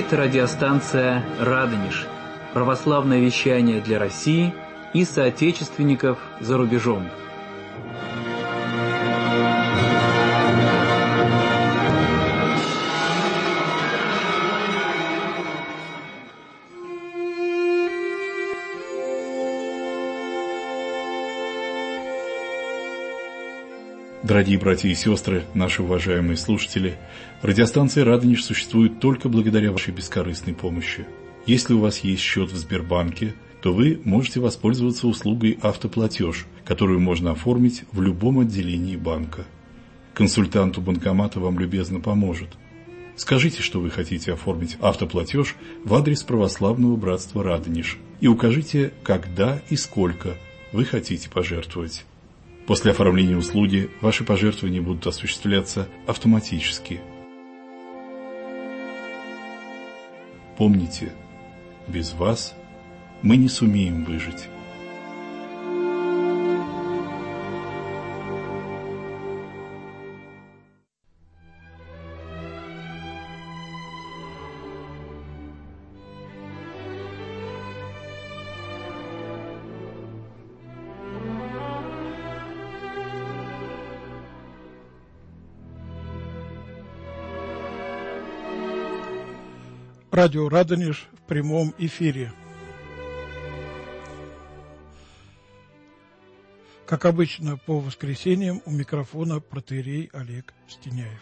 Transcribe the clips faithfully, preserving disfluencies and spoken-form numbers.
Это радиостанция «Радонеж», православное вещание для России и соотечественников за рубежом. Дорогие братья и сестры, наши уважаемые слушатели, радиостанция «Радонеж» существует только благодаря вашей бескорыстной помощи. Если у вас есть счет в Сбербанке, то вы можете воспользоваться услугой «Автоплатеж», которую можно оформить в любом отделении банка. Консультант у банкомата вам любезно поможет. Скажите, что вы хотите оформить автоплатеж в адрес православного братства «Радонеж» и укажите, когда и сколько вы хотите пожертвовать. После оформления услуги ваши пожертвования будут осуществляться автоматически. Помните, без вас мы не сумеем выжить. Радио «Радонеж» в прямом эфире. Как обычно, по воскресеньям у микрофона протоиерей Олег Стеняев.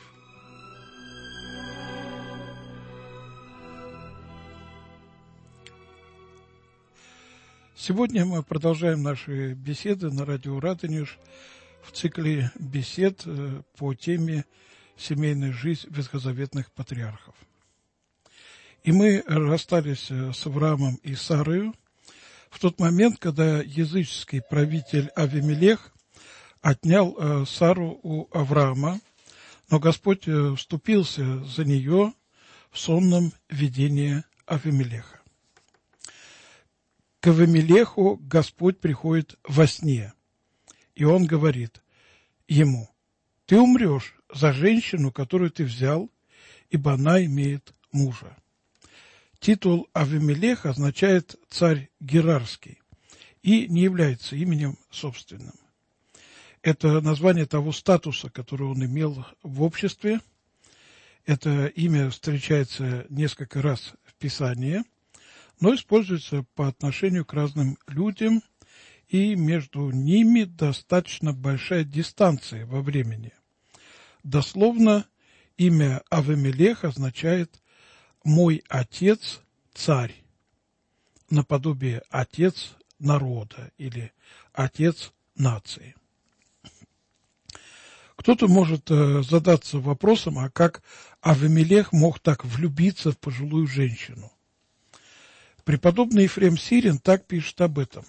Сегодня мы продолжаем наши беседы на радио «Радонеж» в цикле бесед по теме «Семейная жизнь ветхозаветных патриархов». И мы расстались с Авраамом и Сарою в тот момент, когда языческий правитель Авимелех отнял Сару у Авраама, но Господь вступился за нее в сонном видении Авимелеха. К Авимелеху Господь приходит во сне, и он говорит ему: «Ты умрешь за женщину, которую ты взял, ибо она имеет мужа». Титул Авимелех означает «царь Герарский» и не является именем собственным. Это название того статуса, который он имел в обществе. Это имя встречается несколько раз в Писании, но используется по отношению к разным людям, и между ними достаточно большая дистанция во времени. Дословно имя Авимелех означает «мой отец царь», наподобие «отец народа» или «отец нации». Кто-то может задаться вопросом, а как Авимелех мог так влюбиться в пожилую женщину? Преподобный Ефрем Сирин так пишет об этом.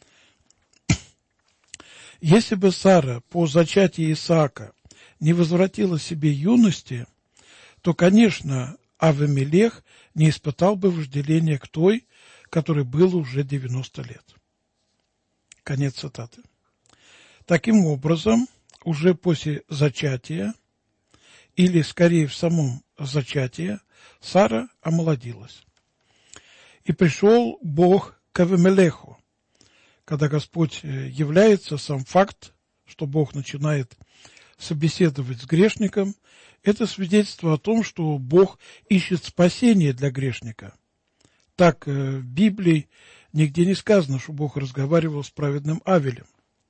Если бы Сара по зачатии Исаака не возвратила себе юности, то, конечно, Авимелех не испытал бы вожделения к той, которой было уже девяносто лет. Конец цитаты. Таким образом, уже после зачатия, или скорее в самом зачатии, Сара омолодилась. И пришел Бог к Авимелеху. Когда Господь является, сам факт, что Бог начинает собеседовать с грешником, это свидетельство о том, что Бог ищет спасения для грешника. Так в Библии нигде не сказано, что Бог разговаривал с праведным Авелем.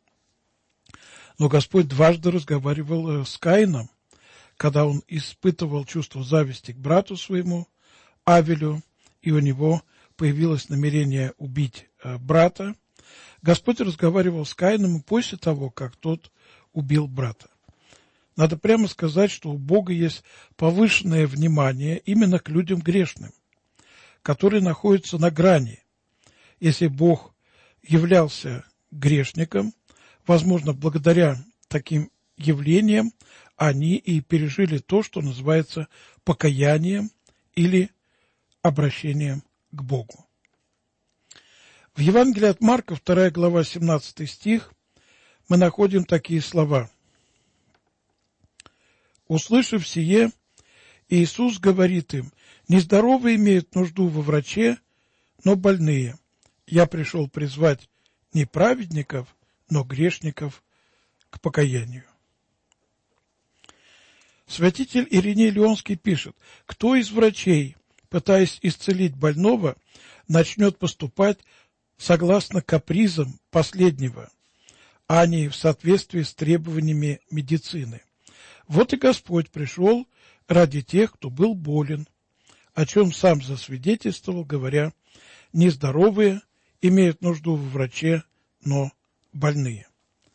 Но Господь дважды разговаривал с Каином, когда он испытывал чувство зависти к брату своему, Авелю, и у него появилось намерение убить брата. Господь разговаривал с Каином и после того, как тот убил брата. Надо прямо сказать, что у Бога есть повышенное внимание именно к людям грешным, которые находятся на грани. Если Бог являлся грешником, возможно, благодаря таким явлениям они и пережили то, что называется покаянием или обращением к Богу. В Евангелии от Марка, вторая глава, семнадцатый стих, мы находим такие слова. «Услышав сие, Иисус говорит им: Нездоровые имеют нужду во враче, но больные. Я пришел призвать не праведников, но грешников к покаянию. Святитель Ириней Леонский пишет: кто из врачей, пытаясь исцелить больного, начнет поступать согласно капризам последнего, а не в соответствии с требованиями медицины? Вот и Господь пришел ради тех, кто был болен, о чем сам засвидетельствовал, говоря: нездоровые имеют нужду во враче, но больные.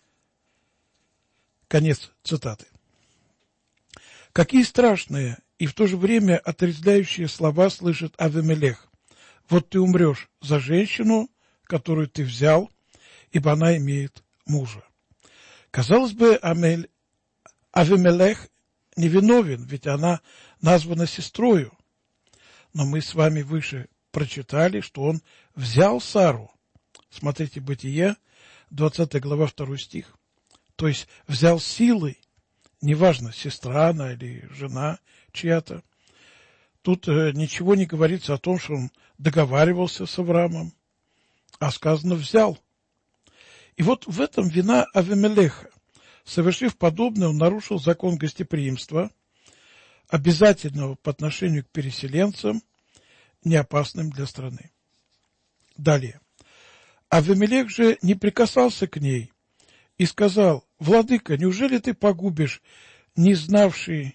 Конец цитаты. Какие страшные и в то же время отрезвляющие слова слышит Авимелех. Вот ты умрешь за женщину, которую ты взял, ибо она имеет мужа. Казалось бы, Амель, Авимелех невиновен, ведь она названа сестрою. Но мы с вами выше прочитали, что он взял Сару. Смотрите, Бытие, двадцатая глава, второй стих. То есть взял силой, неважно, сестра она или жена чья-то. Тут э, ничего не говорится о том, что он договаривался с Авраамом, а сказано «взял». И вот в этом вина Авимелеха. Совершив подобное, он нарушил закон гостеприимства, обязательного по отношению к переселенцам, не опасным для страны. Далее. Авимелех же не прикасался к ней и сказал: «Владыка, неужели ты погубишь не знавший,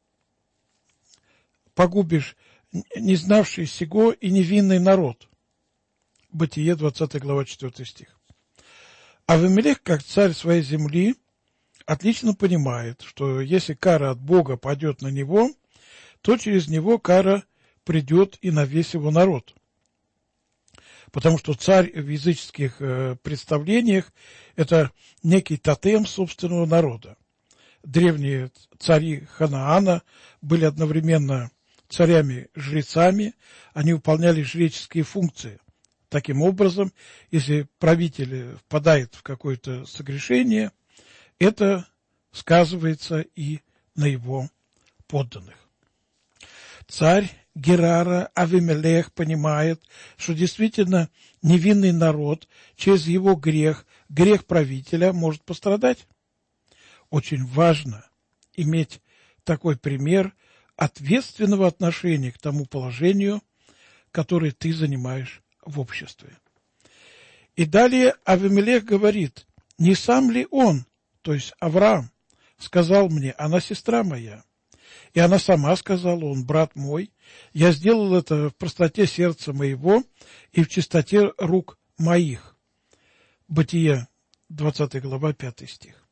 погубишь не знавший сего и невинный народ?» Бытие, двадцатая глава, четвёртый стих. Авимелех, как царь своей земли, отлично понимает, что если кара от Бога падет на него, то через него кара придет и на весь его народ. Потому что царь в языческих э, представлениях – это некий тотем собственного народа. Древние цари Ханаана были одновременно царями-жрецами, они выполняли жреческие функции. Таким образом, если правитель впадает в какое-то согрешение, это сказывается и на его подданных. Царь Герара Авимелех понимает, что действительно невинный народ через его грех, грех правителя, может пострадать. Очень важно иметь такой пример ответственного отношения к тому положению, которое ты занимаешь в обществе. И далее Авимелех говорит: не сам ли он, то есть Авраам, сказал мне: она сестра моя? И она сама сказала: он брат мой. Я сделал это в простоте сердца моего и в чистоте рук моих. Бытие, двадцатая глава, пятый стих.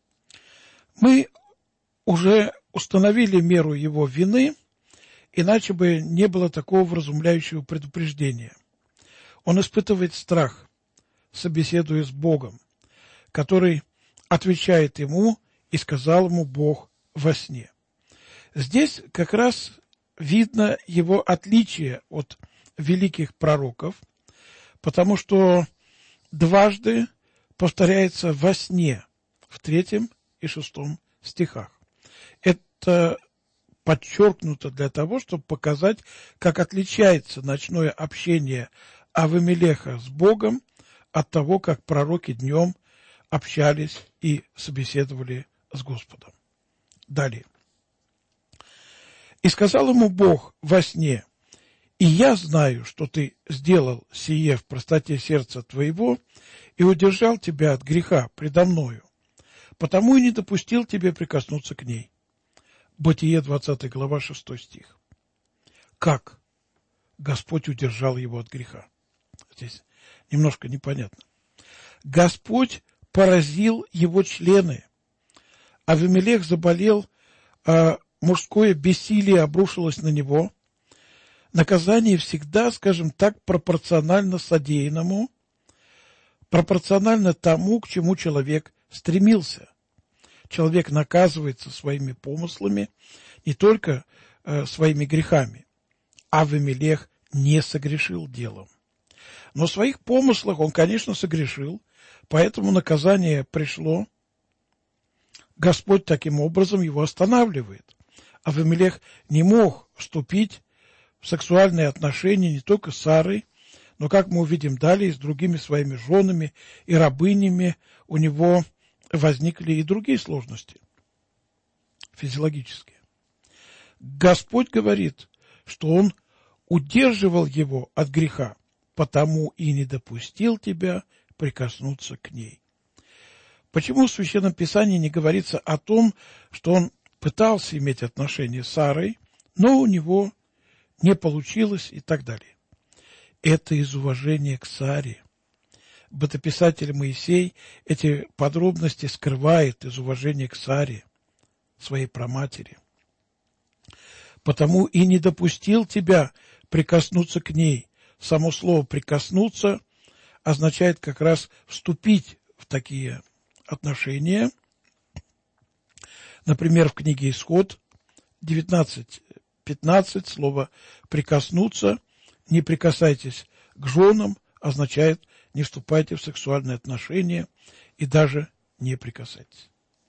Мы уже установили меру его вины, иначе бы не было такого вразумляющего предупреждения. Он испытывает страх, собеседуя с Богом, который отвечает ему: и сказал ему Бог во сне. Здесь как раз видно его отличие от великих пророков, потому что дважды повторяется во сне в третьем и шестом стихах. Это подчеркнуто для того, чтобы показать, как отличается ночное общение Авимелеха с Богом от того, как пророки днем общались и собеседовали с Господом. Далее. И сказал ему Бог во сне: и я знаю, что ты сделал сие в простоте сердца твоего и удержал тебя от греха предо мною, потому и не допустил тебе прикоснуться к ней. Бытие, двадцатая глава, шестой стих. Как Господь удержал его от греха? Здесь немножко непонятно. Господь поразил его члены. Авимелех заболел, а мужское бессилие обрушилось на него. Наказание всегда, скажем так, пропорционально содеянному, пропорционально тому, к чему человек стремился. Человек наказывается своими помыслами, не только э, своими грехами. Авимелех не согрешил делом. Но в своих помыслах он, конечно, согрешил, поэтому наказание пришло. Господь таким образом его останавливает. Авимелех не мог вступить в сексуальные отношения не только с Сарой, но, как мы увидим далее, и с другими своими женами и рабынями у него возникли и другие сложности физиологические. Господь говорит, что Он удерживал его от греха, потому и не допустил тебя прикоснуться к ней. Почему в Священном Писании не говорится о том, что он пытался иметь отношения с Сарой, но у него не получилось и так далее? Это из уважения к Саре. Бытописатель Моисей эти подробности скрывает из уважения к Саре, своей праматери. Потому и не допустил тебя прикоснуться к ней. Само слово «прикоснуться» означает как раз вступить в такие отношения. Например, в книге Исход девятнадцать пятнадцать слово «прикоснуться», «не прикасайтесь к женам» означает «не вступайте в сексуальные отношения» и даже «не прикасайтесь».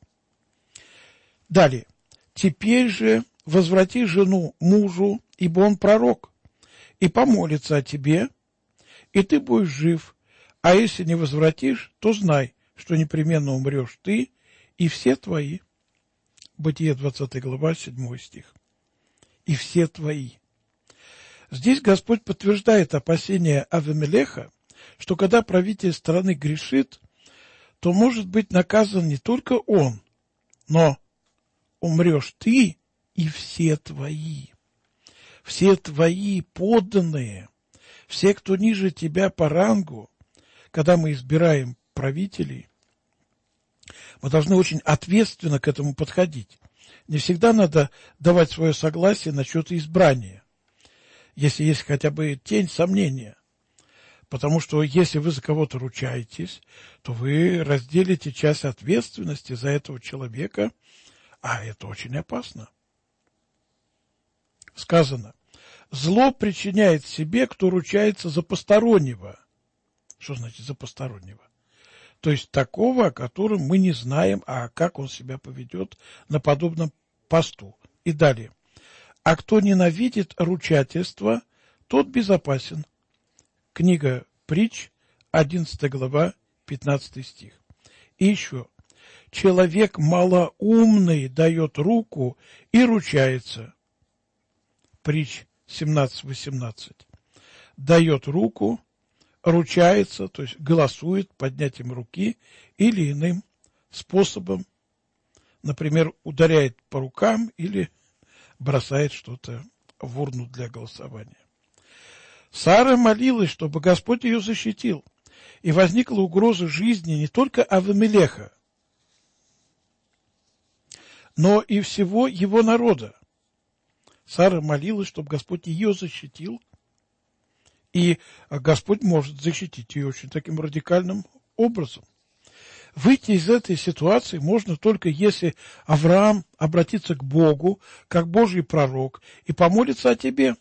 Далее. «Теперь же возврати жену мужу, ибо он пророк, и помолится о тебе, и ты будешь жив, а если не возвратишь, то знай, что непременно умрешь ты и все твои». Бытие двадцатая глава, седьмой стих. «И все твои». Здесь Господь подтверждает опасения Авимелеха, что когда правитель страны грешит, то может быть наказан не только он, но умрешь ты и все твои. Все твои подданные, все, кто ниже тебя по рангу, когда мы избираем правителей, мы должны очень ответственно к этому подходить. Не всегда надо давать свое согласие насчет избрания, если есть хотя бы тень сомнения. Потому что если вы за кого-то ручаетесь, то вы разделите часть ответственности за этого человека, а это очень опасно. Сказано, зло причиняет себе, кто ручается за постороннего. Что значит за постороннего? То есть такого, о котором мы не знаем, а как он себя поведет на подобном посту. И далее. А кто ненавидит ручательство, тот безопасен. Книга Притч, одиннадцатая глава, пятнадцатый стих. И еще. Человек малоумный дает руку и ручается. Притч семнадцать восемнадцать. Дает руку, ручается, то есть голосует поднятием руки или иным способом, например, ударяет по рукам или бросает что-то в урну для голосования. Сара молилась, чтобы Господь ее защитил, и возникла угроза жизни не только Авимелеха, но и всего его народа. Сара молилась, чтобы Господь ее защитил, и Господь может защитить ее очень таким радикальным образом. Выйти из этой ситуации можно только если Авраам обратится к Богу, как Божий пророк, и помолится о тебе.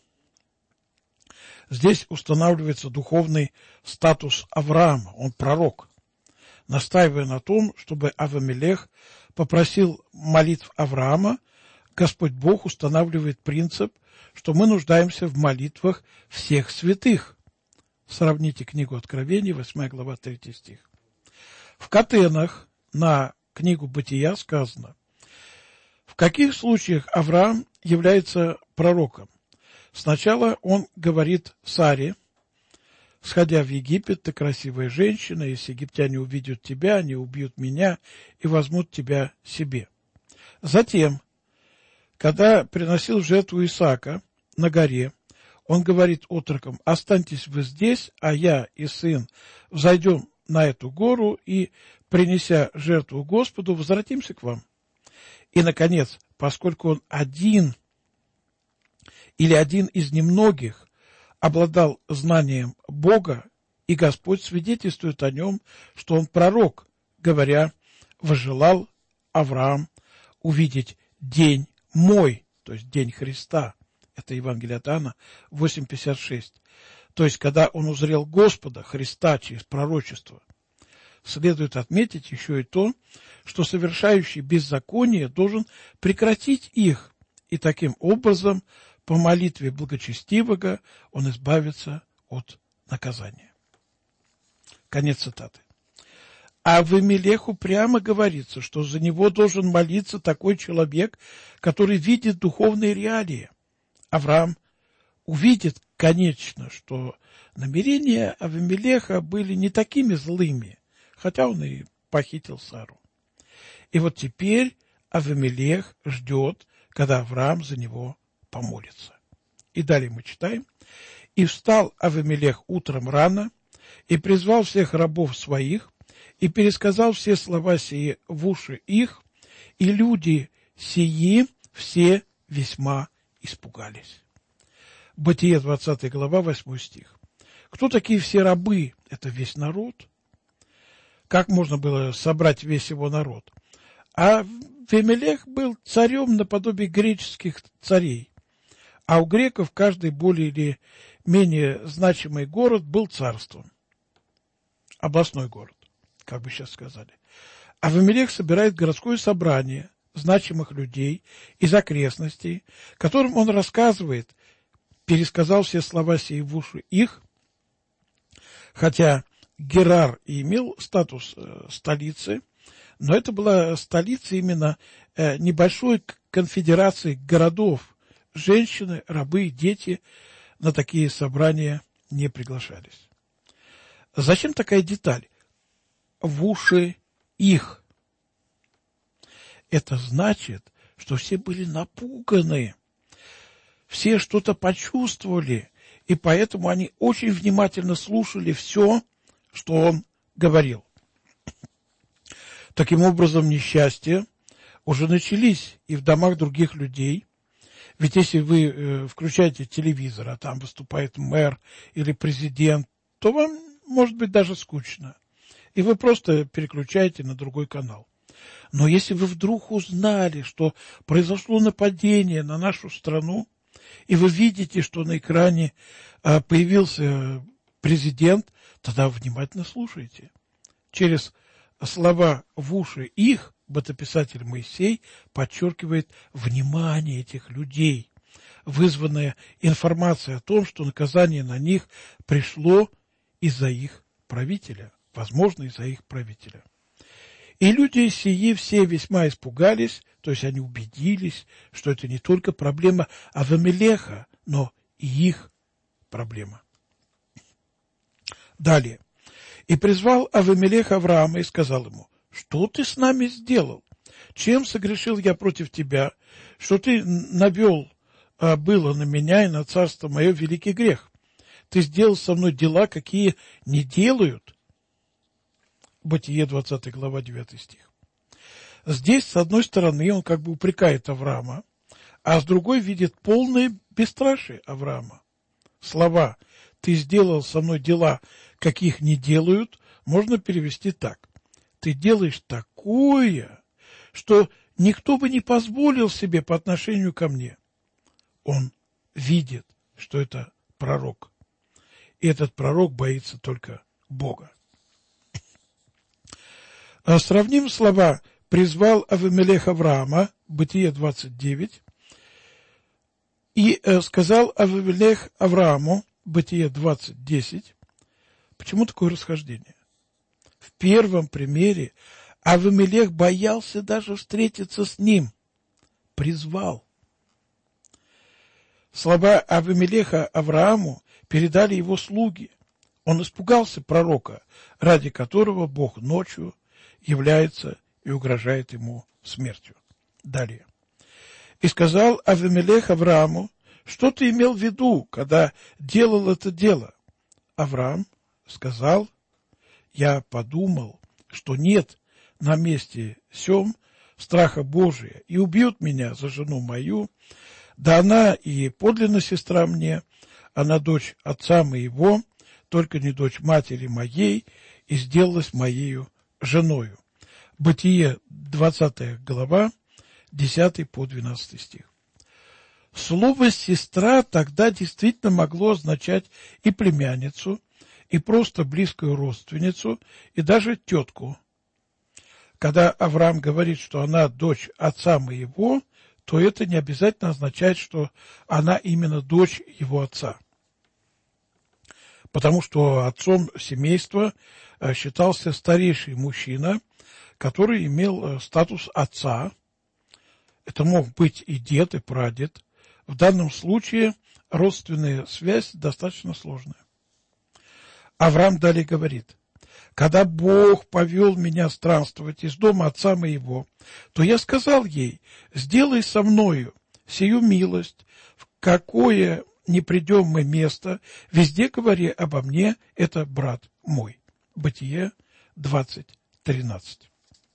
Здесь устанавливается духовный статус Авраама, он пророк, настаивая на том, чтобы Авимелех попросил молитв Авраама. Господь Бог устанавливает принцип, что мы нуждаемся в молитвах всех святых. Сравните книгу Откровений, восьмая глава, третий стих. В Катенах на книгу Бытия сказано, в каких случаях Авраам является пророком. Сначала он говорит Саре, сходя в Египет, ты красивая женщина, если египтяне увидят тебя, они убьют меня и возьмут тебя себе. Затем, когда приносил в жертву Исаака на горе, он говорит отрокам, останьтесь вы здесь, а я и сын взойдем на эту гору и, принеся жертву Господу, возвратимся к вам. И, наконец, поскольку он один или один из немногих обладал знанием Бога, и Господь свидетельствует о нем, что он пророк, говоря, возжелал Авраам увидеть день мой, то есть день Христа. Это Евангелие от Иоанна восемь пятьдесят шесть. То есть, когда он узрел Господа, Христа, через пророчество. Следует отметить еще и то, что совершающий беззаконие должен прекратить их и таким образом по молитве благочестивого он избавится от наказания. Конец цитаты. А Авимелеху прямо говорится, что за него должен молиться такой человек, который видит духовные реалии. Авраам увидит, конечно, что намерения Авимелеха были не такими злыми, хотя он и похитил Сару. И вот теперь Авимелех ждет, когда Авраам за него помолится. И далее мы читаем. «И встал Авимелех утром рано, и призвал всех рабов своих, и пересказал все слова сии в уши их, и люди сии все весьма испугались». Бытие, двадцатая глава, восьмой стих. Кто такие все рабы? Это весь народ. Как можно было собрать весь его народ? А Авимелех был царем наподобие греческих царей, а у греков каждый более или менее значимый город был царством. Областной город, как бы сейчас сказали. Авимелех собирает городское собрание значимых людей из окрестностей, которым он рассказывает, пересказал все слова сии в уши их, хотя Герар и имел статус э, столицы, но это была столица именно э, небольшой конфедерации городов. Женщины, рабы, дети на такие собрания не приглашались. Зачем такая деталь? В уши их. Это значит, что все были напуганы, все что-то почувствовали, и поэтому они очень внимательно слушали все, что он говорил. Таким образом, несчастья уже начались и в домах других людей. Ведь если вы э, включаете телевизор, а там выступает мэр или президент, то вам может быть даже скучно. И вы просто переключаете на другой канал. Но если вы вдруг узнали, что произошло нападение на нашу страну, и вы видите, что на экране э, появился президент, тогда внимательно слушайте. Через слова в уши их бытописатель Моисей подчеркивает внимание этих людей, вызванное информацией о том, что наказание на них пришло из-за их правителя, возможно, из-за их правителя. И люди сии все весьма испугались, то есть они убедились, что это не только проблема Авимелеха, но и их проблема. Далее. «И призвал Авимелех Авраама и сказал ему: что ты с нами сделал? Чем согрешил я против тебя, что ты навел а, было на меня и на царство мое великий грех? Ты сделал со мной дела, какие не делают». Бытие, двадцатая глава, девятый стих. Здесь, с одной стороны, он как бы упрекает Авраама, а с другой видит полное бесстрашие Авраама. Слова «ты сделал со мной дела, каких не делают», можно перевести так: ты делаешь такое, что никто бы не позволил себе по отношению ко мне. Он видит, что это пророк. И этот пророк боится только Бога. Сравним слова «призвал Авимелех Авраама», Бытие двадцать девять, и сказал Авимелех Аврааму, Бытие двадцать десять. Почему такое расхождение? В первом примере Авимелех боялся даже встретиться с ним. Призвал. Слова Авимелеха Аврааму передали его слуги. Он испугался пророка, ради которого Бог ночью является и угрожает ему смертью. Далее. «И сказал Авимелех Аврааму: что ты имел в виду, когда делал это дело?» Авраам сказал: я подумал, что нет на месте сем страха Божия, и убьют меня за жену мою, да она и подлинно сестра мне, она дочь отца моего, только не дочь матери моей, и сделалась моею женою. Бытие, двадцатая глава, десятый по двенадцатый стих. Слово «сестра» тогда действительно могло означать и племянницу, и просто близкую родственницу, и даже тетку. Когда Авраам говорит, что она дочь отца моего, то это не обязательно означает, что она именно дочь его отца. Потому что отцом семейства считался старейший мужчина, который имел статус отца. Это мог быть и дед, и прадед. В данном случае родственная связь достаточно сложная. Авраам далее говорит: «Когда Бог повел меня странствовать из дома отца моего, то я сказал ей: сделай со мною сию милость, в какое не придем мы место, везде говори обо мне, это брат мой». Бытие двадцать тринадцать.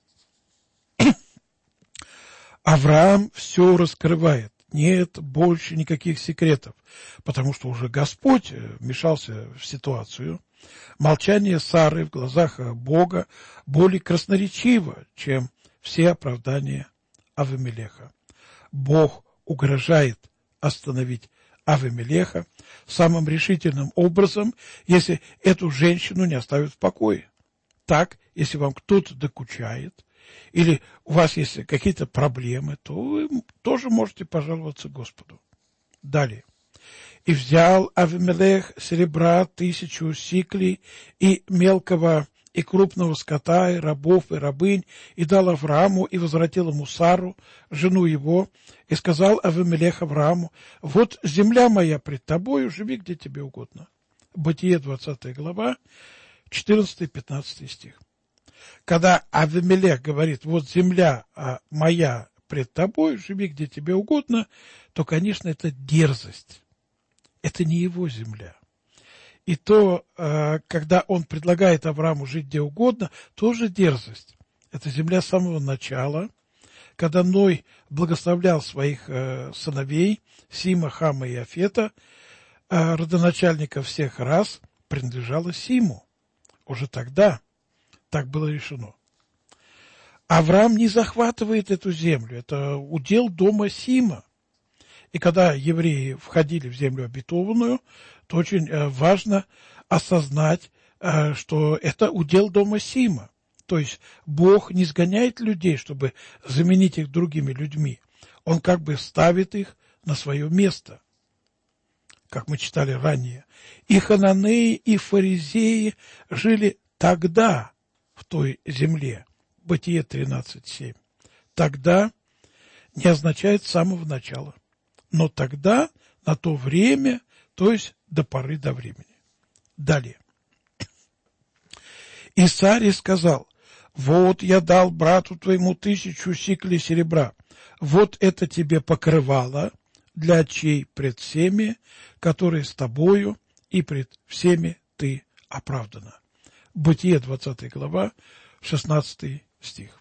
Авраам все раскрывает. Нет больше никаких секретов, потому что уже Господь вмешался в ситуацию. Молчание Сары в глазах Бога более красноречиво, чем все оправдания Авимелеха. Бог угрожает остановить Авимелеха самым решительным образом, если эту женщину не оставят в покое. Так, если вам кто-то докучает, или у вас есть какие-то проблемы, то вы тоже можете пожаловаться Господу. Далее. «И взял Авимелех серебра тысячу сиклей и мелкого и крупного скота, и рабов, и рабынь, и дал Аврааму, и возвратил ему Сару, жену его, и сказал Авимелех Аврааму: вот земля моя пред тобою, живи где тебе угодно». Бытие двадцатая глава, четырнадцатый-пятнадцатый стих. Когда Авимелех говорит: вот земля моя пред тобой, живи где тебе угодно, то, конечно, это дерзость. Это не его земля. И то, когда он предлагает Аврааму жить где угодно, тоже дерзость. Это земля с самого начала, когда Ной благословлял своих сыновей, Сима, Хама и Афета, родоначальников всех рас, принадлежала Симу. Уже тогда так было решено. Авраам не захватывает эту землю, это удел дома Сима. И когда евреи входили в землю обетованную, то очень важно осознать, что это удел дома Сима. То есть Бог не сгоняет людей, чтобы заменить их другими людьми. Он как бы ставит их на свое место, как мы читали ранее. И хананеи, и фаризеи жили тогда в той земле. Бытие тринадцать семь. Тогда не означает с самого начала. Но тогда, на то время, то есть до поры до времени. Далее. И царь сказал: вот я дал брату твоему тысячу сиклей серебра, вот это тебе покрывало для очей пред всеми, которые с тобою, и пред всеми ты оправдана. Бытие двадцатая глава, шестнадцатый стих.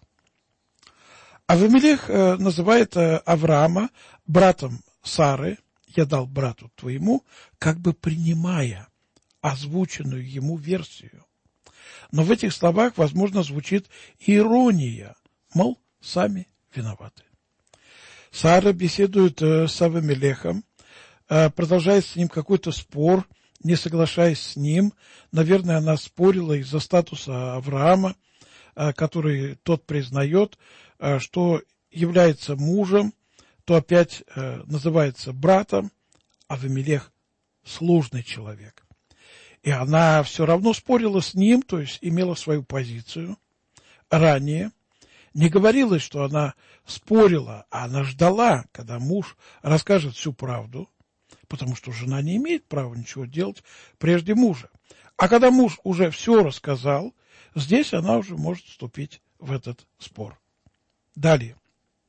Авимелех э, называет э, Авраама братом Сары, я дал брату твоему, как бы принимая озвученную ему версию. Но в этих словах, возможно, звучит ирония, мол, сами виноваты. Сара беседует э, с Авимелехом, э, продолжает с ним какой-то спор, не соглашаясь с ним. Наверное, она спорила из-за статуса Авраама, э, который тот признает, э, что является мужем, то опять э, называется братом. Авимелех сложный человек. И она все равно спорила с ним, то есть имела свою позицию. Ранее не говорилось, что она спорила, а она ждала, когда муж расскажет всю правду, потому что жена не имеет права ничего делать прежде мужа. А когда муж уже все рассказал, здесь она уже может вступить в этот спор. Далее.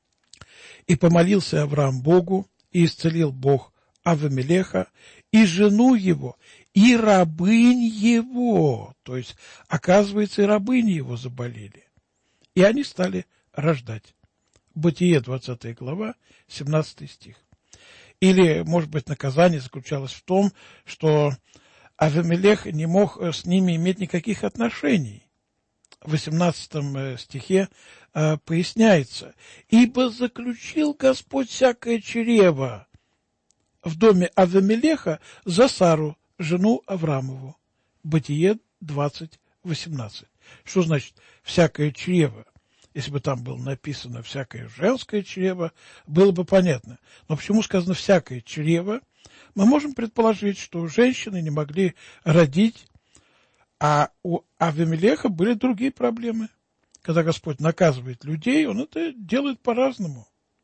И помолился Авраам Богу, и исцелил Бог Авимелеха, и жену его, и рабынь его. То есть, оказывается, и рабыни его заболели. И они стали рождать. Бытие двадцатая глава, семнадцатый стих. Или, может быть, наказание заключалось в том, что Авимелех не мог с ними иметь никаких отношений. В восемнадцатом стихе э, поясняется: «Ибо заключил Господь всякое чрево в доме Авимелеха за Сару, жену Авраамову». Бытие двадцать восемнадцать. Что значит всякое чрево? Если бы там было написано «всякое женское чрево», было бы понятно. Но почему сказано «всякое чрево»? Мы можем предположить, что женщины не могли родить, а у Авимелеха были другие проблемы. Когда Господь наказывает людей, Он это делает по-разному.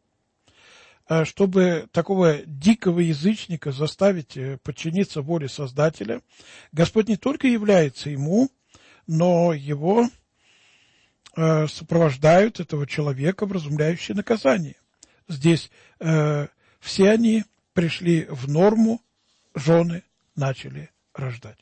Чтобы такого дикого язычника заставить подчиниться воле Создателя, Господь не только является ему, но его э, сопровождают этого человека, вразумляющие наказание. Здесь э, все они пришли в норму, жены начали рождать.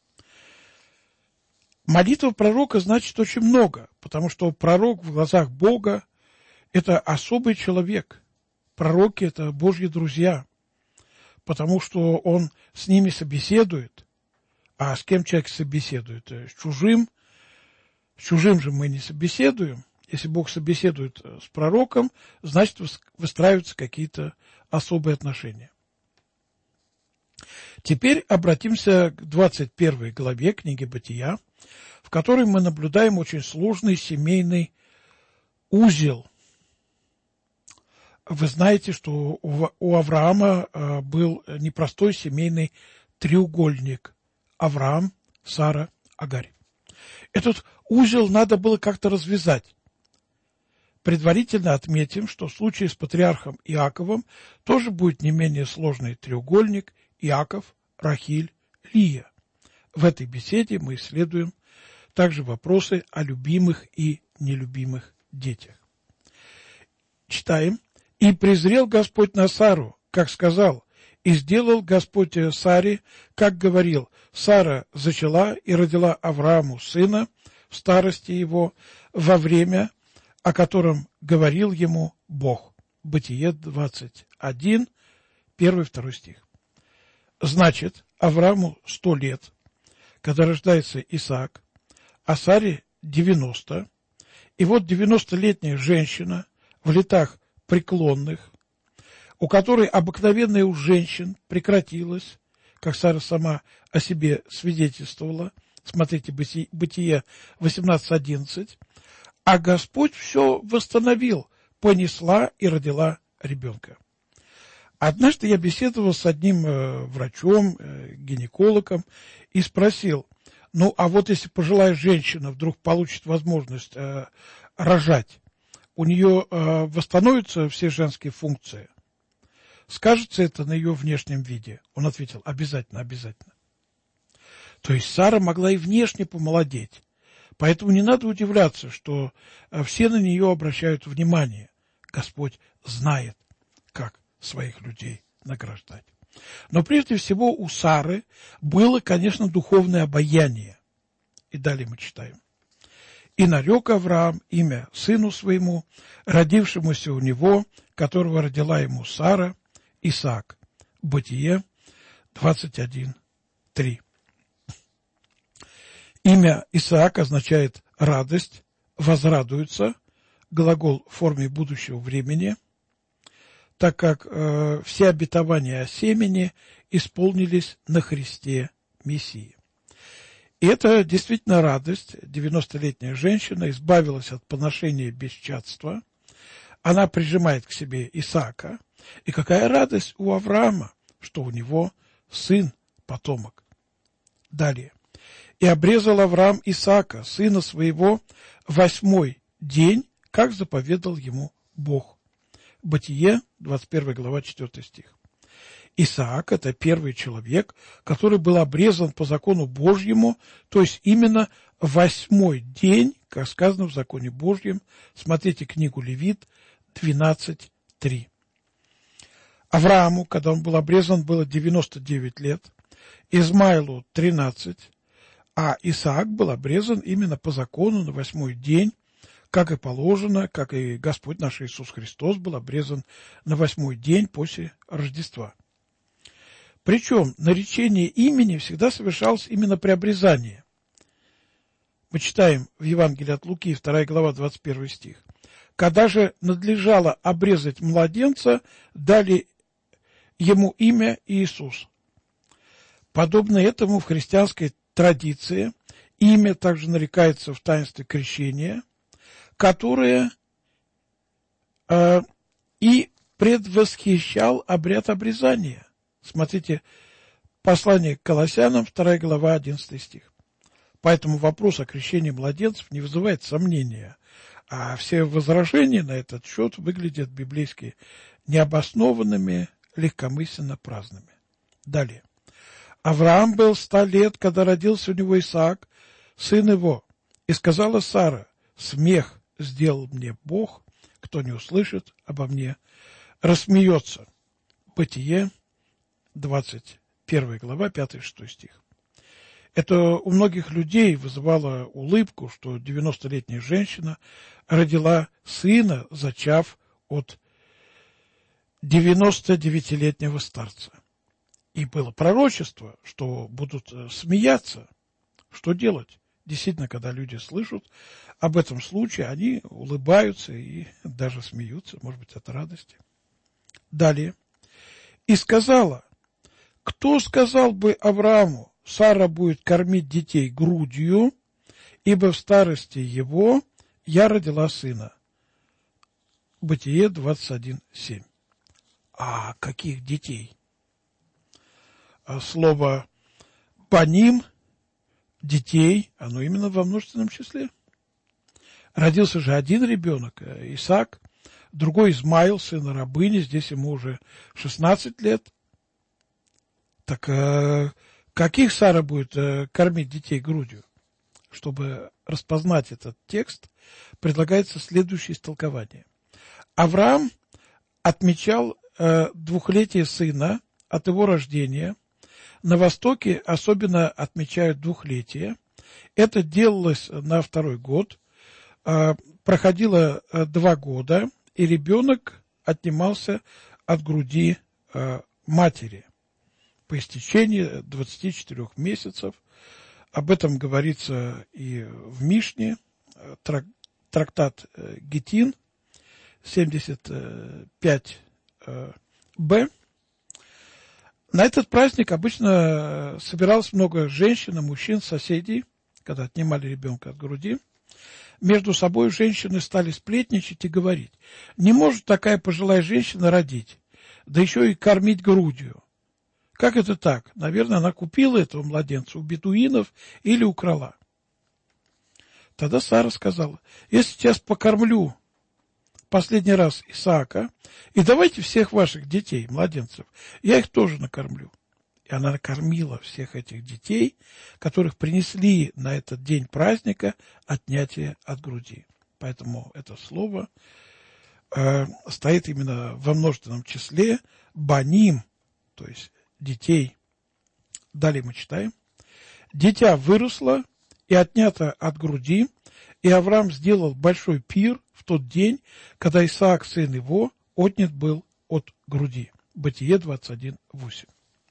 Молитва пророка значит очень много, потому что пророк в глазах Бога – это особый человек. Пророки – это Божьи друзья, потому что он с ними собеседует. А с кем человек собеседует? С чужим. С чужим же мы не собеседуем. Если Бог собеседует с пророком, значит, выстраиваются какие-то особые отношения. Теперь обратимся к двадцать первой главе книги Бытия, в которой мы наблюдаем очень сложный семейный узел. Вы знаете, что у Авраама был непростой семейный треугольник. Авраам, Сара, Агарь. Этот узел надо было как-то развязать. Предварительно отметим, что в случае с патриархом Иаковом тоже будет не менее сложный треугольник Иаков, Рахиль, Лия. В этой беседе мы исследуем также вопросы о любимых и нелюбимых детях. Читаем. «И презрел Господь на Сару, как сказал, и сделал Господь Саре, как говорил. Сара зачала и родила Аврааму сына в старости его во время, о котором говорил ему Бог». Бытие двадцать один, первый-второй стих. Значит, Аврааму сто лет, когда рождается Исаак, а Саре девяносто, и вот девяностолетняя женщина в летах преклонных, у которой обыкновенная у женщин прекратилась, как Сара сама о себе свидетельствовала, смотрите, Бытие восемнадцать одиннадцать, а Господь все восстановил, понесла и родила ребенка. Однажды я беседовал с одним э, врачом, э, гинекологом, и спросил, ну, а вот если пожилая женщина вдруг получит возможность э, рожать, у нее э, восстановятся все женские функции? Скажется это на ее внешнем виде? Он ответил, обязательно, обязательно. То есть Сара могла и внешне помолодеть. Поэтому не надо удивляться, что все на нее обращают внимание. Господь знает, как своих людей награждать. Но прежде всего у Сары было, конечно, духовное обаяние. И далее мы читаем. «И нарек Авраам имя сыну своему, родившемуся у него, которого родила ему Сара, Исаак». Бытие двадцать один, три. Имя Исаак означает радость, возрадуется, глагол в форме будущего времени, так как э, все обетования о семени исполнились на Христе Мессии. И это действительно радость. девяностолетняя женщина избавилась от поношения бесчадства. Она прижимает к себе Исаака. И какая радость у Авраама, что у него сын, потомок. Далее. «И обрезал Авраам Исаака, сына своего, восьмой день, как заповедал ему Бог». Бытие, двадцать первая глава, четвёртый стих. Исаак – это первый человек, который был обрезан по закону Божьему, то есть именно восьмой день, как сказано в законе Божьем. Смотрите книгу Левит двенадцать три. Аврааму, когда он был обрезан, было девяносто девять лет, Измаилу тринадцать, а Исаак был обрезан именно по закону на восьмой день, как и положено, как и Господь наш Иисус Христос был обрезан на восьмой день после Рождества. Причем наречение имени всегда совершалось именно при обрезании. Мы читаем в Евангелии от Луки, вторая глава, двадцать первый стих. «Когда же надлежало обрезать младенца, дали ему имя Иисус». Подобно этому в христианской традиции имя также нарекается в таинстве крещения, которые э, и предвосхищал обряд обрезания. Смотрите, послание к Колоссянам, вторая глава, одиннадцатый стих. Поэтому вопрос о крещении младенцев не вызывает сомнения, а все возражения на этот счет выглядят библейски необоснованными, легкомысленно праздными. Далее. Авраам был ста лет, когда родился у него Исаак, сын его, и сказала Сара: смех сделал мне Бог, кто не услышит обо мне, рассмеется. Бытие, двадцать первая глава, пятый-шестой стих. Это у многих людей вызывало улыбку, что девяностолетняя женщина родила сына, зачав от девяностодевятилетнего старца. И было пророчество, что будут смеяться. Что делать? Действительно, когда люди слышат об этом случае, они улыбаются и даже смеются, может быть, от радости. Далее. И сказала: кто сказал бы Аврааму: Сара будет кормить детей грудью, ибо в старости его я родила сына. Бытие двадцать один семь. А каких детей? Слово «баним» – детей, оно именно во множественном числе. Родился же один ребенок, Исаак, другой Измаил, сын рабыни, здесь ему уже шестнадцать лет. Так э, каких Сара будет э, кормить детей грудью? Чтобы распознать этот текст, предлагается следующее истолкование. Авраам отмечал э, двухлетие сына от его рождения. На Востоке особенно отмечают двухлетие. Это делалось на второй год. Э, проходило э, два года, и ребенок отнимался от груди э, матери. По истечении двадцати четырёх месяцев. Об этом говорится и в Мишне, трак, трактат Гитин, семьдесят пять бэ. На этот праздник обычно собиралось много женщин и мужчин, соседей, когда отнимали ребенка от груди. Между собой женщины стали сплетничать и говорить: не может такая пожилая женщина родить, да еще и кормить грудью. Как это так? Наверное, она купила этого младенца у бедуинов или украла. Тогда Сара сказала: я сейчас покормлю последний раз Исаака, и давайте всех ваших детей, младенцев, я их тоже накормлю. И она накормила всех этих детей, которых принесли на этот день праздника отнятие от груди. Поэтому это слово э, стоит именно во множественном числе баним, то есть детей. Далее мы читаем. Дитя выросло и отнято от груди, и Авраам сделал большой пир в тот день, когда Исаак, сын его, отнят был от груди. Бытие двадцать один восемь.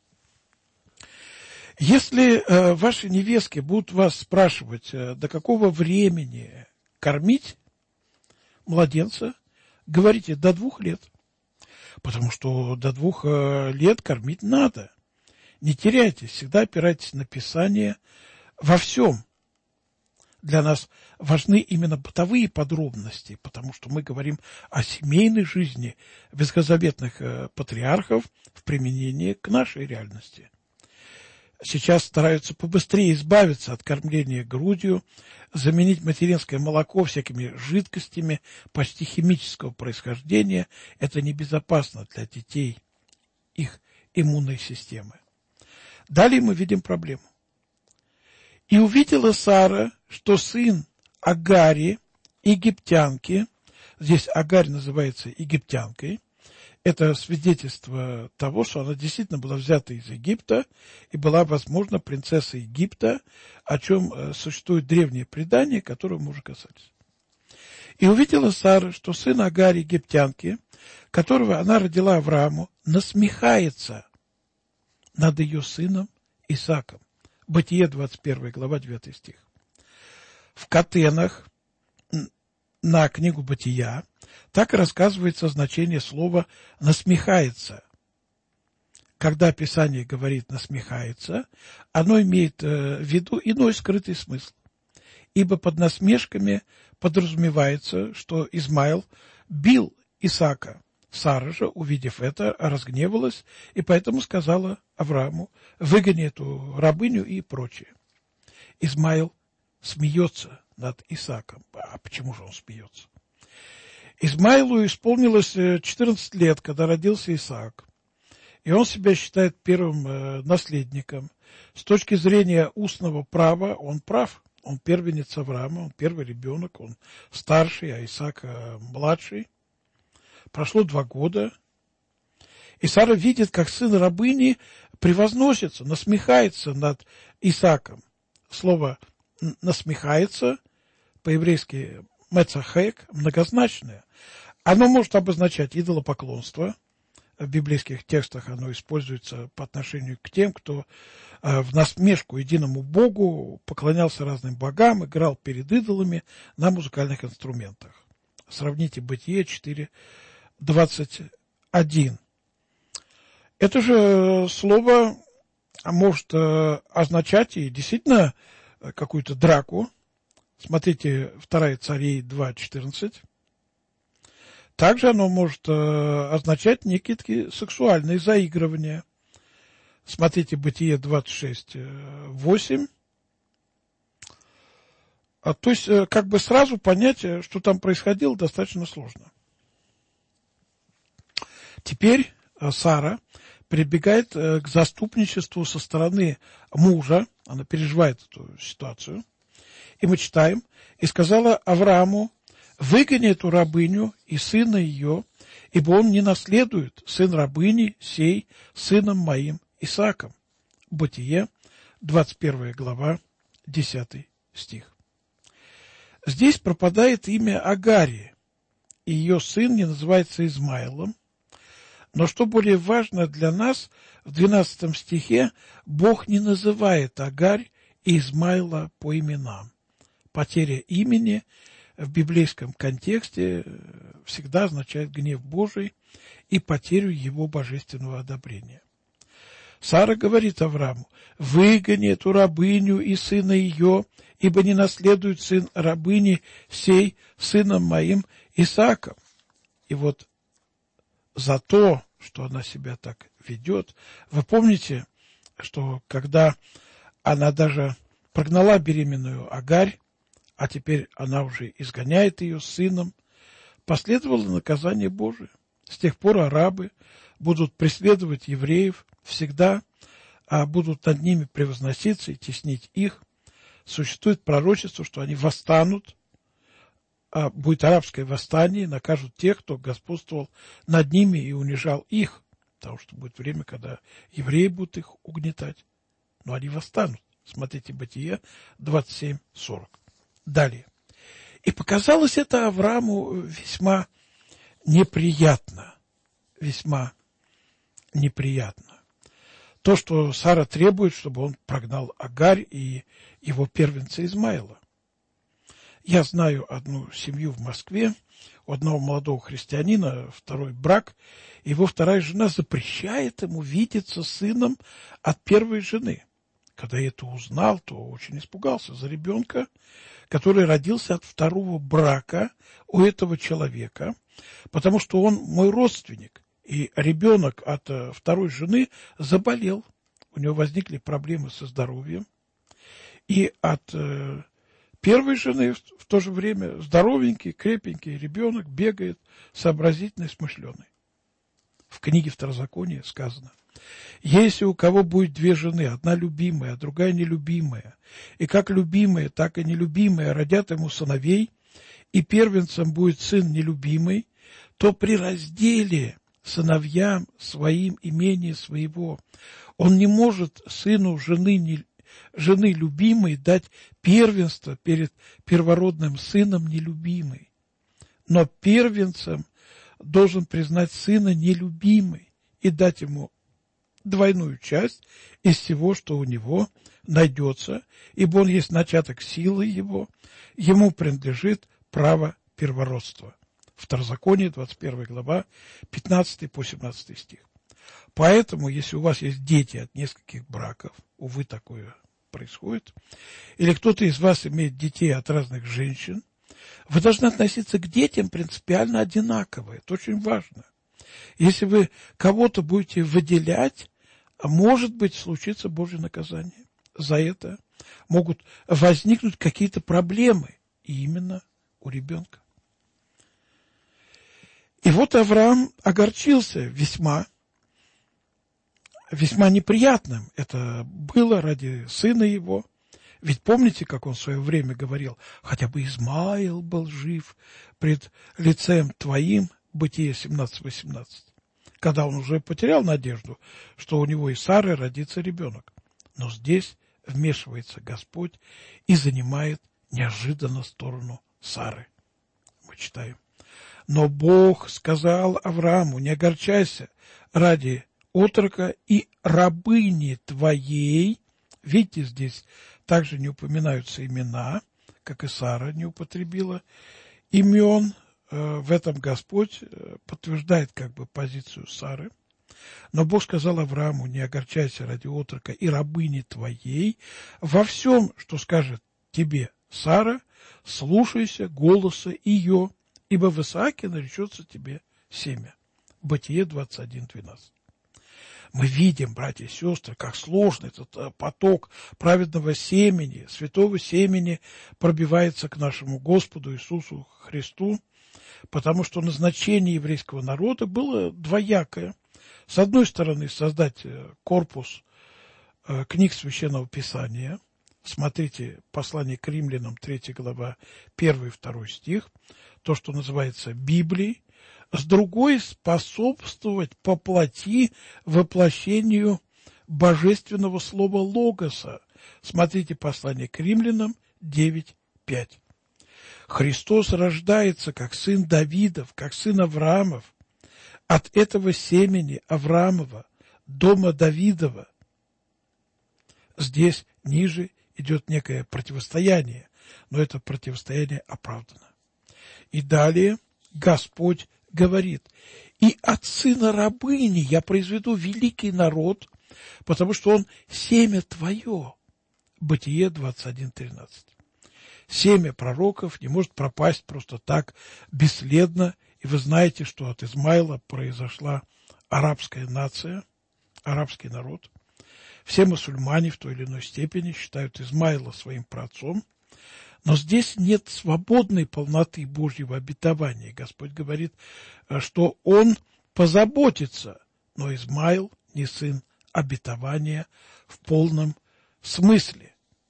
Если э, ваши невестки будут вас спрашивать, э, до какого времени кормить младенца, говорите: до двух лет. Потому что до двух э, лет кормить надо. Не теряйтесь, всегда опирайтесь на Писание во всем. Для нас важны именно бытовые подробности, потому что мы говорим о семейной жизни ветхозаветных э, патриархов в применении к нашей реальности. Сейчас стараются побыстрее избавиться от кормления грудью, заменить материнское молоко всякими жидкостями почти химического происхождения. Это небезопасно для детей, их иммунной системы. Далее мы видим проблему. И увидела Сара, что сын Агари, египтянки, здесь Агарь называется египтянкой, это свидетельство того, что она действительно была взята из Египта и была, возможно, принцессой Египта, о чем существует древнее предание, которого мы уже касались. И увидела Сара, что сын Агари, египтянки, которого она родила Аврааму, насмехается над ее сыном Исааком. Бытие двадцать первая глава, девятый стих. В Катенах на книгу Бытия так и рассказывается значение слова «насмехается». Когда Писание говорит «насмехается», оно имеет в виду иной скрытый смысл. ибо под насмешками подразумевается, что Измаил бил Исаака. Сара же, увидев это, разгневалась и поэтому сказала Аврааму: выгони эту рабыню и прочее. Измаил смеется над Исааком. А почему же он смеется? Измаилу исполнилось четырнадцать лет, когда родился Исаак, и он себя считает первым наследником. С точки зрения устного права он прав, он первенец Авраама, он первый ребенок, он старший, а Исаак младший. Прошло два года, и Сара видит, как сын рабыни превозносится, насмехается над Исааком. Слово «насмехается» по-еврейски «мецахек» многозначное. Оно может обозначать идолопоклонство. В библейских текстах оно используется по отношению к тем, кто в насмешку единому Богу поклонялся разным богам, играл перед идолами на музыкальных инструментах. Сравните Бытие четыре двадцать один. Это же слово может означать и действительно какую-то драку. Смотрите, вторая Царей два четырнадцать. Также оно может означать некие такие сексуальные заигрывания. Смотрите, Бытие двадцать шесть восемь. А, то есть, как бы сразу понять, что там происходило, достаточно сложно. Теперь Сара прибегает к заступничеству со стороны мужа, она переживает эту ситуацию, и мы читаем: «И сказала Аврааму: выгони эту рабыню и сына ее, ибо он не наследует, сын рабыни сей, сыном моим Исааком». Бытие, двадцать первая глава, десятый стих. Здесь пропадает имя Агари, и ее сын не называется Измаилом. Но что более важно для нас, в двенадцатом стихе Бог не называет Агарь и Измаила по именам. Потеря имени в библейском контексте всегда означает гнев Божий и потерю его божественного одобрения. Сара говорит Аврааму: выгони эту рабыню и сына ее, ибо не наследует сын рабыни сей сыном моим Исааком. И вот за то, что она себя так ведет, вы помните, что когда она даже прогнала беременную Агарь, а теперь она уже изгоняет ее с сыном, последовало наказание Божие. С тех пор арабы будут преследовать евреев всегда, а будут над ними превозноситься и теснить их. Существует пророчество, что они восстанут, а будет арабское восстание, накажут тех, кто господствовал над ними и унижал их, потому что будет время, когда евреи будут их угнетать. Но они восстанут. Смотрите, Бытие двадцать семь сорок. Далее. И показалось это Аврааму весьма неприятно. Весьма неприятно. То, что Сара требует, чтобы он прогнал Агарь и его первенца Измаила. Я знаю одну семью в Москве, у одного молодого христианина второй брак, его вторая жена запрещает ему видеться с сыном от первой жены. Когда я это узнал, то очень испугался за ребенка, который родился от второго брака у этого человека, потому что он мой родственник, и ребенок от второй жены заболел, у него возникли проблемы со здоровьем, и от первой жены в то же время здоровенький, крепенький ребенок бегает, сообразительный, смышленый. В книге Второзакония сказано: если у кого будет две жены, одна любимая, а другая нелюбимая, и как любимая, так и нелюбимая родят ему сыновей, и первенцем будет сын нелюбимый, то при разделе сыновьям своим имение своего он не может сыну жены нелюбимой, жены любимой дать первенство перед первородным сыном нелюбимой. Но первенцем должен признать сына нелюбимой и дать ему двойную часть из всего, что у него найдется, ибо он есть начаток силы его, ему принадлежит право первородства. Второзаконие, двадцать первая глава, пятнадцатый по семнадцатый стих. Поэтому, если у вас есть дети от нескольких браков, увы, такое происходит, или кто-то из вас имеет детей от разных женщин, вы должны относиться к детям принципиально одинаково. Это очень важно. Если вы кого-то будете выделять, может быть, случится Божье наказание. За это могут возникнуть какие-то проблемы, и именно у ребенка. И вот Авраам огорчился весьма, весьма неприятным. Это было ради сына его. Ведь помните, как он в свое время говорил, хотя бы Измаил был жив пред лицем твоим, Бытие семнадцать восемнадцать, когда он уже потерял надежду, что у него и Сары родится ребенок. Но здесь вмешивается Господь и занимает неожиданно сторону Сары. Мы читаем. Но Бог сказал Аврааму, не огорчайся ради отрока и рабыни твоей. Видите, здесь также не упоминаются имена, как и Сара не употребила имен. В этом Господь подтверждает как бы позицию Сары. Но Бог сказал Аврааму, не огорчайся ради отрока и рабыни твоей. Во всем, что скажет тебе Сара, слушайся голоса ее, ибо в Исааке наречется тебе семя. Бытие двадцать один двенадцать. Мы видим, братья и сестры, как сложно этот поток праведного семени, святого семени пробивается к нашему Господу Иисусу Христу, потому что назначение еврейского народа было двоякое. С одной стороны, создать корпус книг Священного Писания. Смотрите, послание к римлянам, третья глава, первый и второй стих, то, что называется Библией. С другой, способствовать по плоти воплощению божественного слова Логоса. Смотрите, послание к римлянам, девять пять. Христос рождается как сын Давидов, как сын Авраамов. От этого семени Авраамова, дома Давидова. Здесь ниже идет некое противостояние, но это противостояние оправдано. И далее Господь говорит, и от сына рабыни я произведу великий народ, потому что он семя твое. Бытие двадцать один тринадцать. Семя пророков не может пропасть просто так, бесследно. И вы знаете, что от Измаила произошла арабская нация, арабский народ. Все мусульмане в той или иной степени считают Измаила своим праотцом. Но здесь нет свободной полноты Божьего обетования. Господь говорит, что Он позаботится, но Измаил не сын обетования в полном смысле.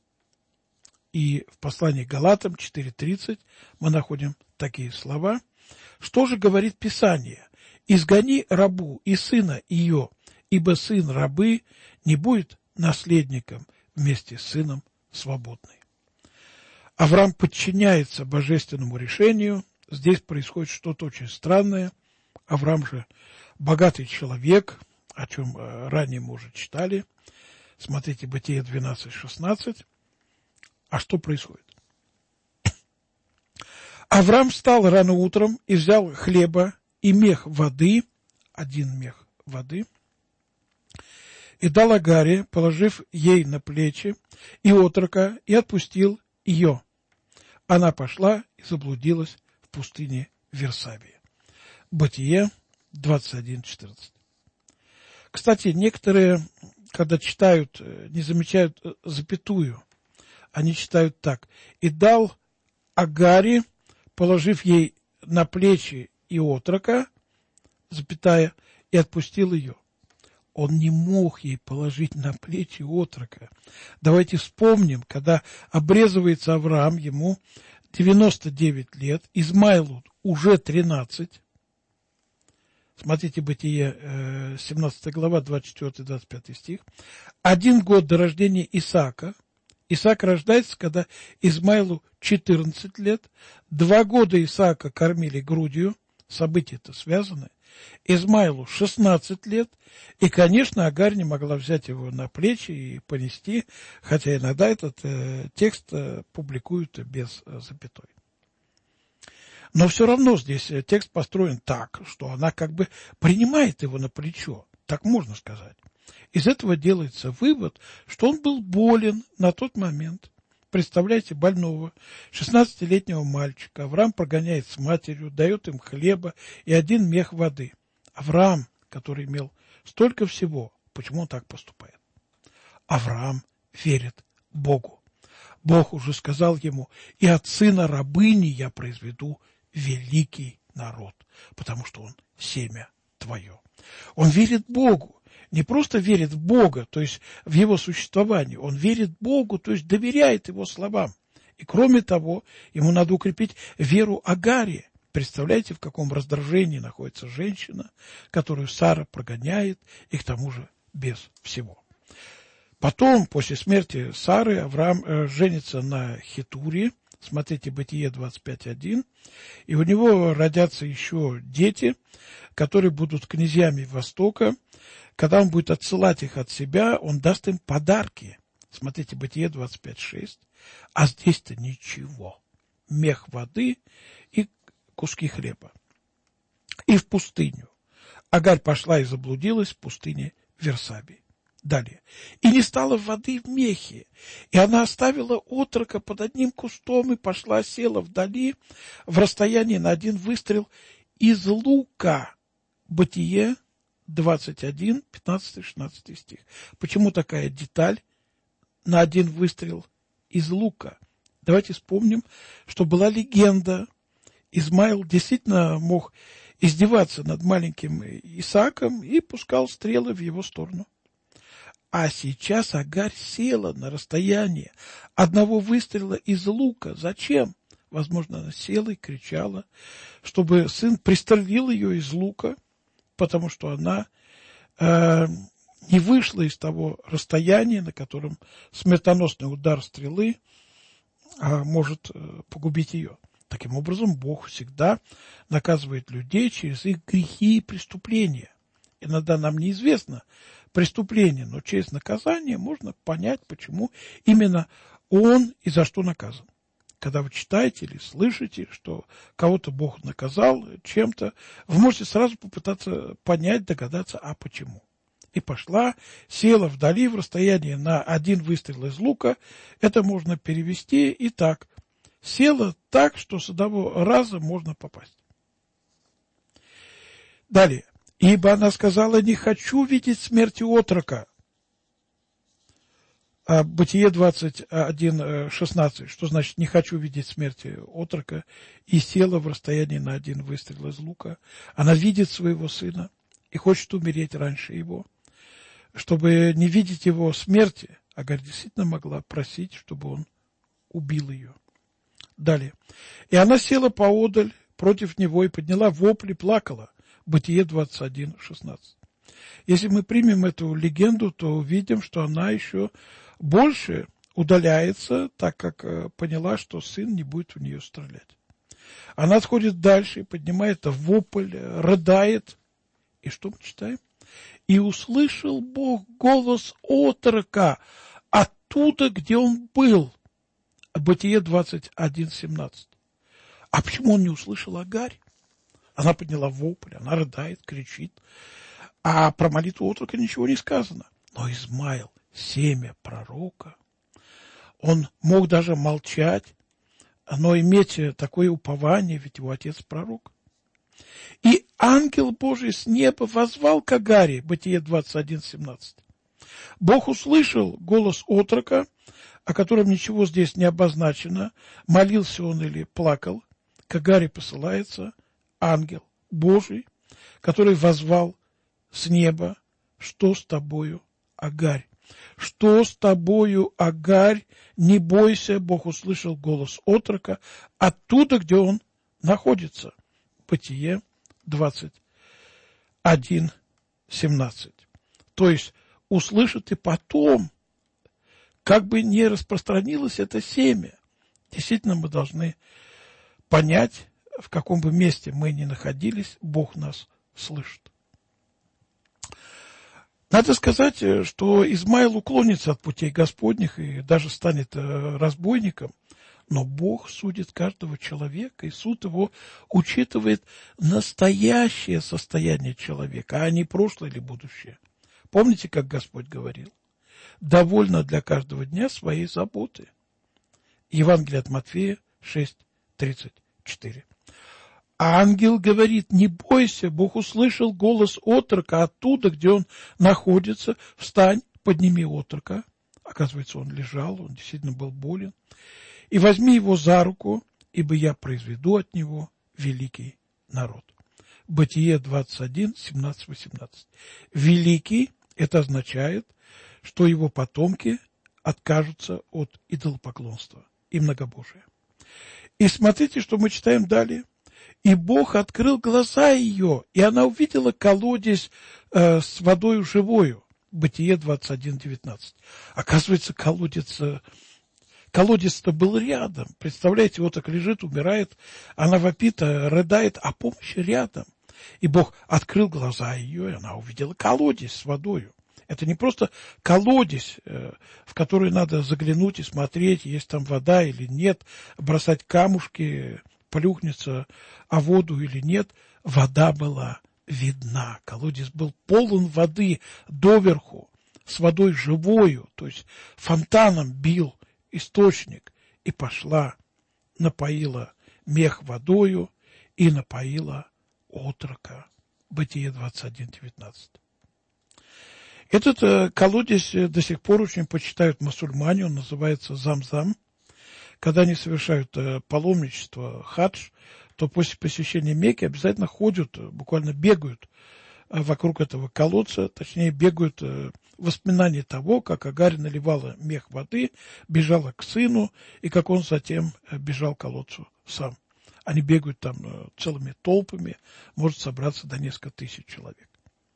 И в послании к Галатам четыре тридцать мы находим такие слова. Что же говорит Писание? «Изгони рабу и сына ее, ибо сын рабы не будет наследником вместе с сыном свободный». Авраам подчиняется божественному решению. Здесь происходит что-то очень странное. Авраам же богатый человек, о чем ранее мы уже читали. Смотрите, Бытие двенадцать шестнадцать. А что происходит? Авраам встал рано утром и взял хлеба и мех воды, один мех воды, и дал Агаре, положив ей на плечи, и отрока, и отпустил ее. Она пошла и заблудилась в пустыне Версавии. Бытие двадцать один четырнадцать. Кстати, некоторые, когда читают, не замечают запятую. Они читают так. «И дал Агаре, положив ей на плечи и отрока, запятая, и отпустил ее». Он не мог ей положить на плечи отрока. Давайте вспомним, когда обрезывается Авраам, ему девяносто девять лет, Измаилу уже тринадцать. Смотрите, Бытие, семнадцатая глава, двадцать четвёртый двадцать пятый стих. Один год до рождения Исаака. Исаак рождается, когда Измаилу четырнадцать лет. Два года Исаака кормили грудью. События-то связаны. Измаилу шестнадцать лет. И, конечно, Агарь не могла взять его на плечи и понести, хотя иногда этот э, текст э, публикуют без э, запятой. Но все равно здесь текст построен так, что она как бы принимает его на плечо. Так можно сказать. Из этого делается вывод, что он был болен на тот момент. Представляете, больного, шестнадцатилетнего мальчика Авраам прогоняет с матерью, дает им хлеба и один мех воды. Авраам, который имел столько всего, почему он так поступает? Авраам верит Богу. Бог уже сказал ему: и от сына рабыни я произведу великий народ, потому что он семя твое. Он верит Богу. Не просто верит в Бога, то есть в его существование, он верит Богу, то есть доверяет его словам. И кроме того, ему надо укрепить веру Агаре. Представляете, в каком раздражении находится женщина, которую Сара прогоняет, и к тому же без всего. Потом, после смерти Сары, Авраам э, женится на Хетуре. Смотрите, Бытие двадцать пять один. И у него родятся еще дети, которые будут князьями Востока. Когда он будет отсылать их от себя, он даст им подарки. Смотрите, Бытие двадцать пять шесть. А здесь-то ничего. Мех воды и куски хлеба. И в пустыню. Агарь пошла и заблудилась в пустыне Версабии. Далее. И не стало воды в мехе, и она оставила отрока под одним кустом и пошла, села вдали, в расстоянии на один выстрел из лука. Бытие двадцать один, пятнадцатый-шестнадцатый стих. Почему такая деталь на один выстрел из лука? Давайте вспомним, что была легенда. Измаил действительно мог издеваться над маленьким Исааком и пускал стрелы в его сторону. А сейчас Агарь села на расстояние одного выстрела из лука. Зачем? Возможно, она села и кричала, чтобы сын пристрелил ее из лука, потому что она э, не вышла из того расстояния, на котором смертоносный удар стрелы э, может э, погубить ее. Таким образом, Бог всегда наказывает людей через их грехи и преступления. Иногда нам неизвестно преступление, но через наказание можно понять, почему именно он и за что наказан. Когда вы читаете или слышите, что кого-то Бог наказал чем-то, вы можете сразу попытаться понять, догадаться, а почему. И пошла, села вдали в расстоянии на один выстрел из лука. Это можно перевести и так. Села так, что с одного раза можно попасть. Далее. Ибо она сказала: не хочу видеть смерти отрока. А Бытие двадцать один шестнадцать. Что значит не хочу видеть смерти отрока? И села в расстоянии на один выстрел из лука. Она видит своего сына и хочет умереть раньше его. Чтобы не видеть его смерти, Агарь действительно могла просить, чтобы он убил ее. Далее. И она села поодаль против него и подняла вопль и плакала. Бытие двадцать один шестнадцать. Если мы примем эту легенду, то увидим, что она еще больше удаляется, так как поняла, что сын не будет в нее стрелять. Она отходит дальше, поднимает вопль, рыдает. И что мы читаем? И услышал Бог голос отрока оттуда, где он был. Бытие двадцать один семнадцать. А почему он не услышал Агарь? Она подняла вопль, она рыдает, кричит. А про молитву отрока ничего не сказано. Но Измаил, семя пророка, он мог даже молчать, но иметь такое упование, ведь его отец пророк. И ангел Божий с неба воззвал к Агаре, Бытие двадцать один семнадцать. Бог услышал голос отрока, о котором ничего здесь не обозначено, молился он или плакал. К Агаре посылается ангел Божий, который воззвал с неба: что с тобою, Агарь? Что с тобою, Агарь? Не бойся, Бог услышал голос отрока оттуда, где он находится. Бытие двадцать один семнадцать. То есть услышит и потом, как бы не распространилось это семя. Действительно, мы должны понять, в каком бы месте мы ни находились, Бог нас слышит. Надо сказать, что Измаил уклонится от путей Господних и даже станет разбойником, но Бог судит каждого человека, и суд его учитывает настоящее состояние человека, а не прошлое или будущее. Помните, как Господь говорил? Довольно для каждого дня своей заботы. Евангелие от Матфея шесть тридцать четыре. А ангел говорит: не бойся, Бог услышал голос отрока оттуда, где он находится. Встань, подними отрока. Оказывается, он лежал, он действительно был болен. И возьми его за руку, ибо я произведу от него великий народ. Бытие двадцать один, семнадцать, восемнадцать. Великий — это означает, что его потомки откажутся от идолопоклонства и многобожия. И смотрите, что мы читаем далее. И Бог открыл глаза ее, и она увидела колодец э, с водою живою. Бытие двадцать один, девятнадцать. Оказывается, колодец, э, колодец-то был рядом. Представляете, вот так лежит, умирает, она вопит, рыдает, а помощь рядом. И Бог открыл глаза ее, и она увидела колодец с водою. Это не просто колодец, в который надо заглянуть и смотреть, есть там вода или нет, бросать камушки, плюхнется о воду или нет. Вода была видна, колодец был полон воды доверху, с водой живою, то есть фонтаном бил источник, и пошла, напоила мех водою и напоила отрока. Бытие двадцать один, девятнадцать. Этот э, колодец до сих пор очень почитают мусульмане, он называется Зам-Зам. Когда они совершают э, паломничество, хадж, то после посещения Мекки обязательно ходят, буквально бегают э, вокруг этого колодца, точнее бегают э, воспоминания того, как Агарь наливала мех воды, бежала к сыну, и как он затем э, бежал к колодцу сам. Они бегают там э, целыми толпами, может собраться до нескольких тысяч человек.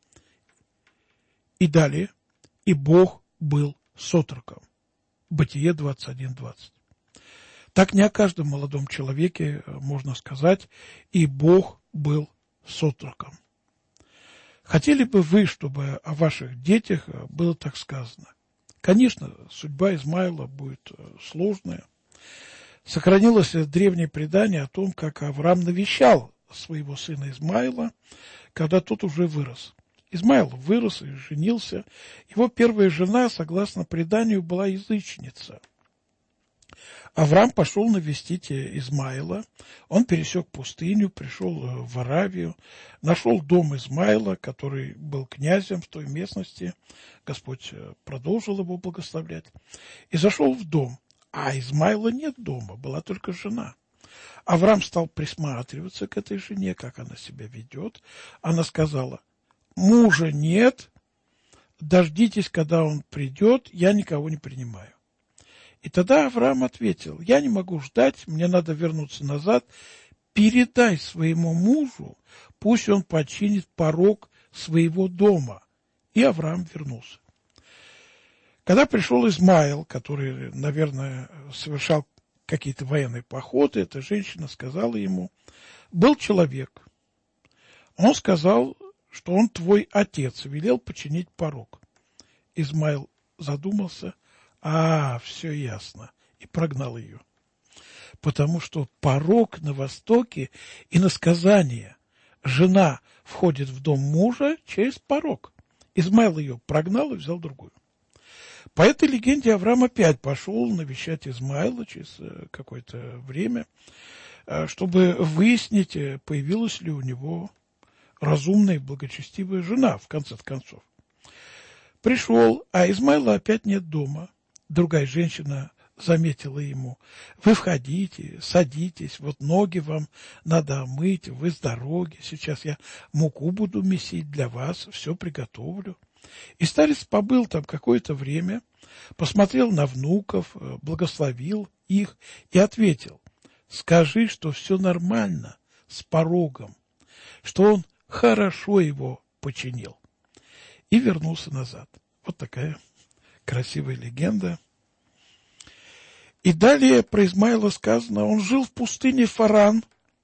И далее, и Бог был с отроком. Бытие двадцать один, двадцать. Так не о каждом молодом человеке можно сказать, и Бог был с отроком. Хотели бы вы, чтобы о ваших детях было так сказано? Конечно, судьба Измаила будет сложная. Сохранилось древнее предание о том, как Авраам навещал своего сына Измаила, когда тот уже вырос. Измаил вырос и женился. Его первая жена, согласно преданию, была язычница. Авраам пошел навестить Измаила. Он пересек пустыню, пришел в Аравию, нашел дом Измаила, который был князем в той местности. Господь продолжил его благословлять. И зашел в дом. А Измаила нет дома, была только жена. Авраам стал присматриваться к этой жене, как она себя ведет. Она сказала: мужа нет, дождитесь, когда он придет, я никого не принимаю. И тогда Авраам ответил: я не могу ждать, мне надо вернуться назад, передай своему мужу, пусть он починит порог своего дома. И Авраам вернулся. Когда пришел Измаил, который, наверное, совершал какие-то военные походы, эта женщина сказала ему: был человек. Он сказал, что он твой отец, велел починить порог. Измаил задумался: а, все ясно, и прогнал ее. Потому что порог на востоке и на сказание: жена входит в дом мужа через порог. Измаил ее прогнал и взял другую. По этой легенде Авраам опять пошел навещать Измаила через какое-то время, чтобы выяснить, появилась ли у него разумная и благочестивая жена, в конце концов. Пришел, а Измаила опять нет дома. Другая женщина заметила ему: вы входите, садитесь, вот ноги вам надо омыть, вы с дороги, сейчас я муку буду месить для вас, все приготовлю. И старец побыл там какое-то время, посмотрел на внуков, благословил их и ответил: скажи, что все нормально с порогом, что он хорошо его починил. И вернулся назад. Вот такая красивая легенда. И далее про Измаила сказано: он жил в пустыне Фаран,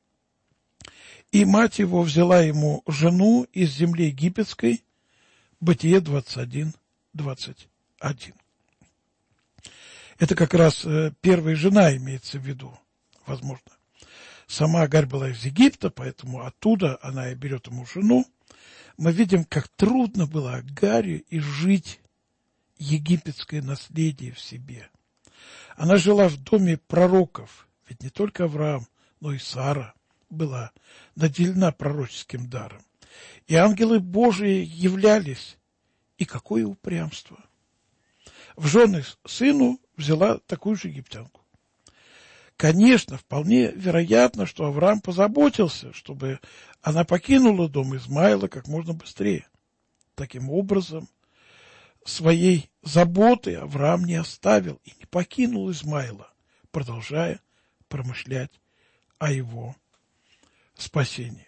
и мать его взяла ему жену из земли египетской. Бытие двадцать один, двадцать один. Это как раз первая жена имеется в виду, возможно. Сама Агарь была из Египта, поэтому оттуда она и берет ему жену. мы видим, как трудно было Агаре изжить египетское наследие в себе. Она жила в доме пророков, ведь не только Авраам, но и Сара была наделена пророческим даром. И ангелы Божии являлись. И какое упрямство! В жены сыну взяла такую же египтянку. Конечно, вполне вероятно, что Авраам позаботился, чтобы она покинула дом Измаила как можно быстрее. Таким образом, своей заботы Авраам не оставил и не покинул Измаила, продолжая промышлять о его спасении.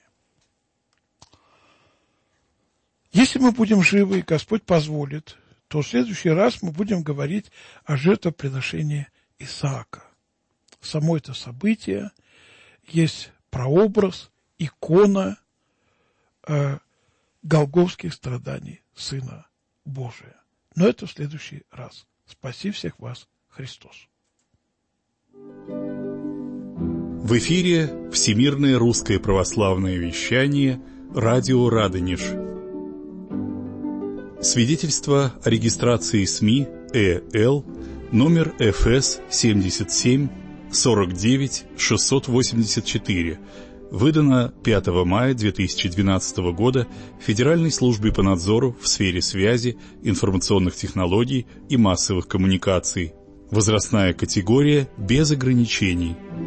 Если мы будем живы, и Господь позволит, то в следующий раз мы будем говорить о жертвоприношении Исаака. Само это событие есть прообраз, икона э, голгофских страданий Сына Божия. Но это в следующий раз. Спаси всех вас, Христос. В эфире Всемирное русское православное вещание, радио Радонеж. Свидетельство о регистрации СМИ ЭЛ номер эф эс семьдесят семь сорок девять шестьсот восемьдесят четыре, выдано пятого мая две тысячи двенадцатого года Федеральной службой по надзору в сфере связи, информационных технологий и массовых коммуникаций. Возрастная категория без ограничений.